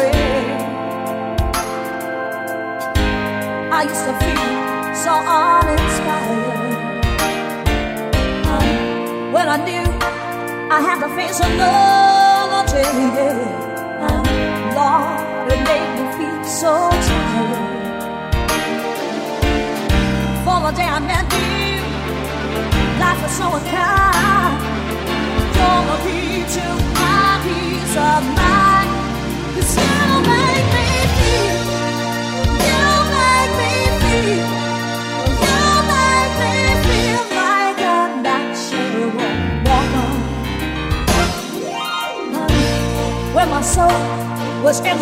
afraid. I used to feel so uninspired when I knew I had to face another day. Lord, it made me feel so tired. For the day I met you, life was so unkind. You're the key to my peace of mind. You still make me feel. You make me feel. You make me feel like a natural woman. When my soul was in